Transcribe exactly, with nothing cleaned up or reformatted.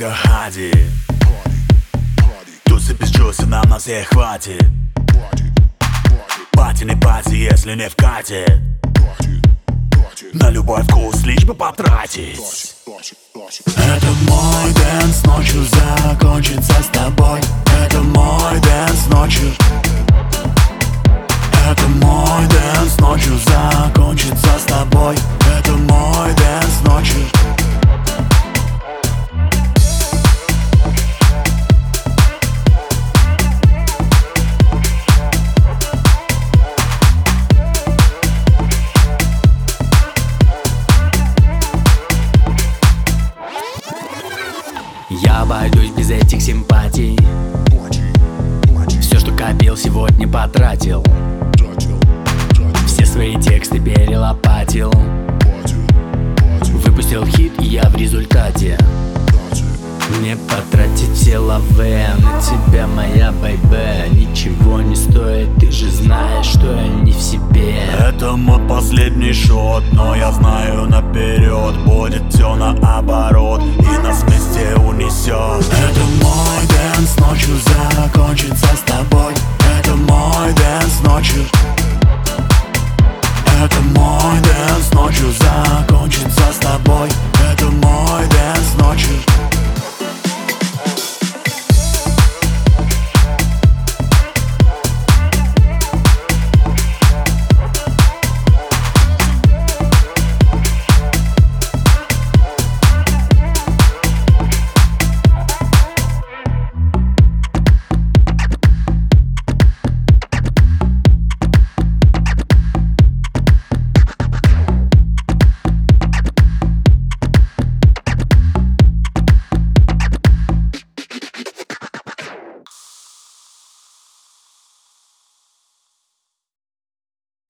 Мега хади. Тусы без джуса, нам на всех хватит. Пати не пати, если не вкатит. На любой вкус лишь бы потратить. Это мой дэнс, ночью закончится с тобой. Это мой дэнс ночью. Это мой дэнс ночью закончится с тобой. Это мой дэнс ночью. Я обойдусь без этих симпатий. Все, что копил, сегодня потратил. Все свои тексты перелопатил. Выпустил хит, и я в результате. Не потратить все лавы на тебя, моя бэйбэ. Ничего не стоит, ты же знаешь, что я не в себе. Это мой последний шот, но я знаю наперед, будет все наоборот.